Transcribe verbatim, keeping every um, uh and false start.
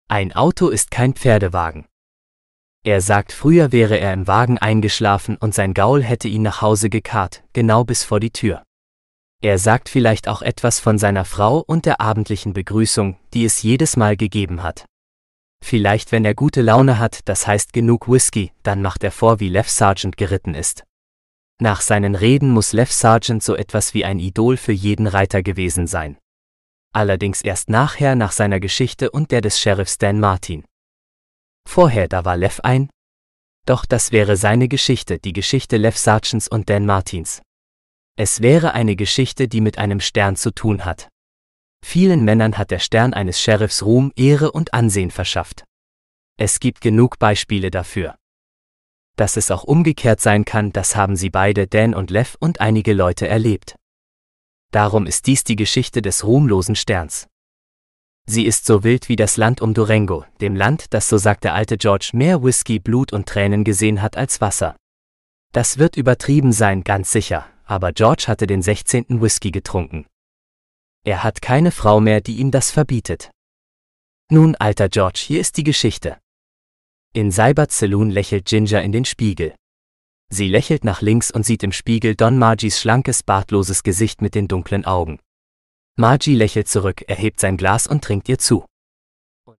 Ein Auto ist kein Pferdewagen. Er sagt, früher wäre er im Wagen eingeschlafen und sein Gaul hätte ihn nach Hause gekarrt, genau bis vor die Tür. Er sagt vielleicht auch etwas von seiner Frau und der abendlichen Begrüßung, die es jedes Mal gegeben hat. Vielleicht, wenn er gute Laune hat, das heißt genug Whisky, dann macht er vor, wie Lev Sargent geritten ist. Nach seinen Reden muss Lev Sargent so etwas wie ein Idol für jeden Reiter gewesen sein. Allerdings erst nachher nach seiner Geschichte und der des Sheriffs Dan Martin. Vorher, da war Lev ein? Doch das wäre seine Geschichte, die Geschichte Lev Sargents und Dan Martins. Es wäre eine Geschichte, die mit einem Stern zu tun hat. Vielen Männern hat der Stern eines Sheriffs Ruhm, Ehre und Ansehen verschafft. Es gibt genug Beispiele dafür. Dass es auch umgekehrt sein kann, das haben sie beide, Dan und Lev, und einige Leute erlebt. Darum ist dies die Geschichte des ruhmlosen Sterns. Sie ist so wild wie das Land um Durango, dem Land, das, so sagt der alte George, mehr Whisky, Blut und Tränen gesehen hat als Wasser. Das wird übertrieben sein, ganz sicher, aber George hatte den sechzehnten Whisky getrunken. Er hat keine Frau mehr, die ihm das verbietet. Nun, alter George, hier ist die Geschichte. In Syberts Saloon lächelt Ginger in den Spiegel. Sie lächelt nach links und sieht im Spiegel Don Margies schlankes, bartloses Gesicht mit den dunklen Augen. Margie lächelt zurück, erhebt sein Glas und trinkt ihr zu.